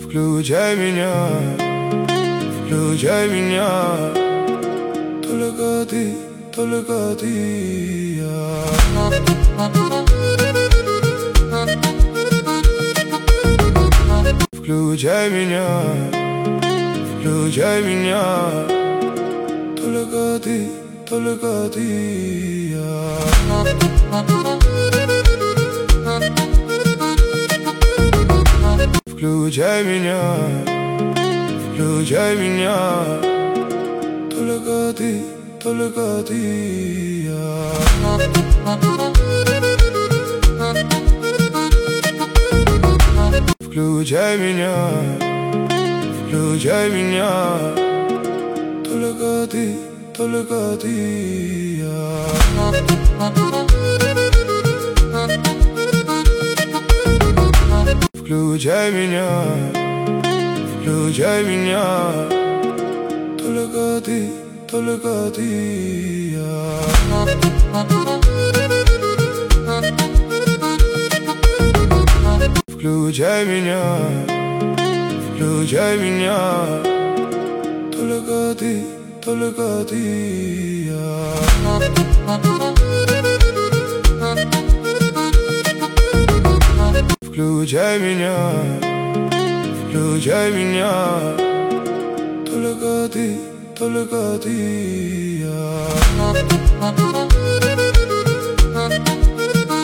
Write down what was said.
Включай меня, включай меня. Только ты, только ты и я. Включай меня, включай меня. Только ты и я. Включай меня, включай меня. Только ты и я. Включай меня, включай меня. Только ты и я. Включай меня, включай меня. Только ты и я. Включай меня, включай меня. Только ты и я. Включай меня, включай меня. Только ты и я.